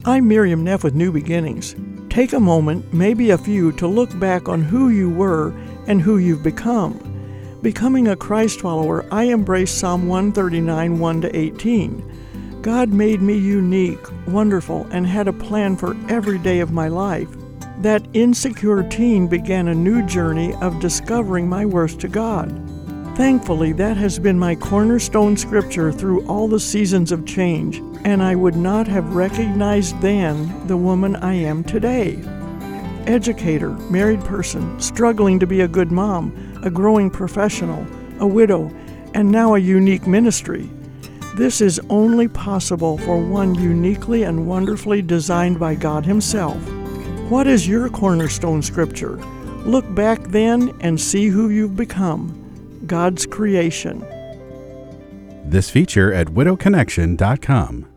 I'm Miriam Neff with New Beginnings. Take a moment, maybe a few, to look back on who you were and who you've become. Becoming a Christ follower, I embraced Psalm 139, 1-18. God made me unique, wonderful, and had a plan for every day of my life. That insecure teen began a new journey of discovering my worth to God. Thankfully, that has been my cornerstone scripture through all the seasons of change, and I would not have recognized then the woman I am today. Educator, married person, struggling to be a good mom, a growing professional, a widow, and now a unique ministry. This is only possible for one uniquely and wonderfully designed by God Himself. What is your cornerstone scripture? Look back then and see who you've become. God's creation. This feature at widowconnection.com.